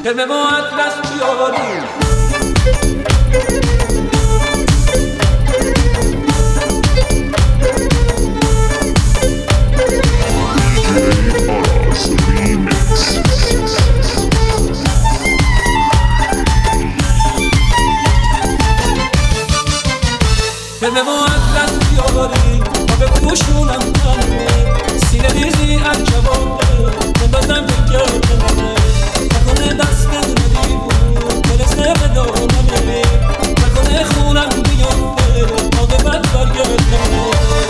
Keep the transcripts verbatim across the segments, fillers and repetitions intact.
ترم با اطلس بیاری ترم با اطلس بیاری تا به گوشونم تنه سینه ریزی از جوابه بندازم به گردنه نکنه دست نداری بود برسه به دامنه نکنه خونم بیافته عاقبت برگردنه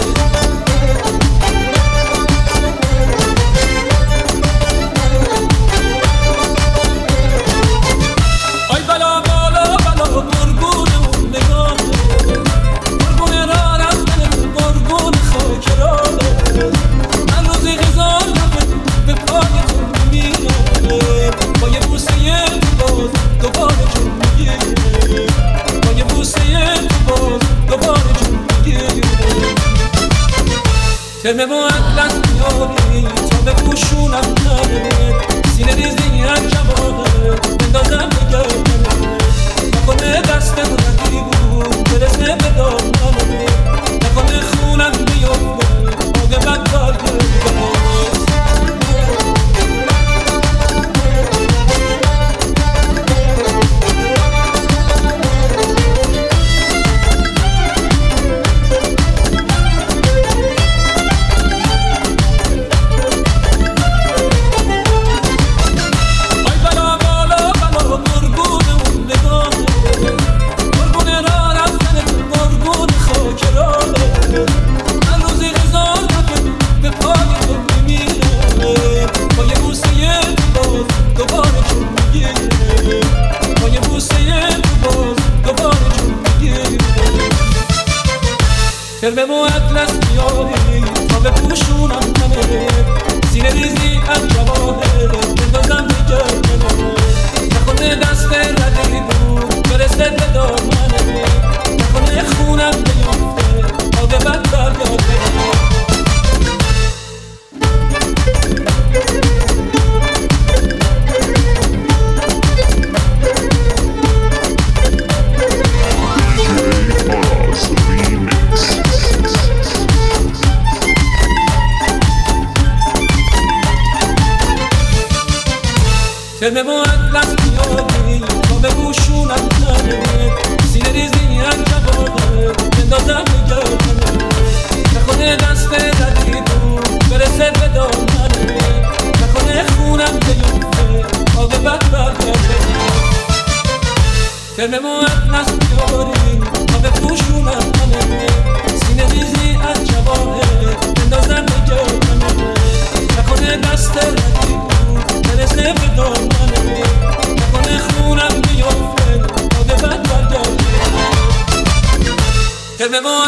آی بلا بالا بلا قربون اون نگاهه قربون را رفتن قربون خاکرانه من روزی هزار دفعه به پای تو میمیره با یه بوسه تو باز دوباره جون میگیره با یه بوسه تو باز دوباره جون میگیره ترم با اطلس بیاری تا به گوشونم نره سینه ریزی از جوانه بندازم به گردنه نکنه دست نداری بود برسه به دامنه نکنه خونم بیفته عاقبت برگردنه ترم و اطلس بیاری تا به پوشونم تنه سینه ریزی از جوانه بندازم به گردنه نکنه دست ردی بود برسه به دامنه نکنه خونم بیفته عاقبت برگردنه ترم با اطلس بیاری تا به گوشونم نره سینه ریزی از جوانه بندازم به گردنه نکنه دست ردی بود برسه به دامنه نکنه خونم بیفته عاقبت برگردنه ترم با اطلس بیاری تا به گوشونم نره سینه ریزی از جوانه بندازم به گردنه نکنه دست ردی بود برسه به دامنه نکنه خونم بیفته عاقبت برگردنه ترم با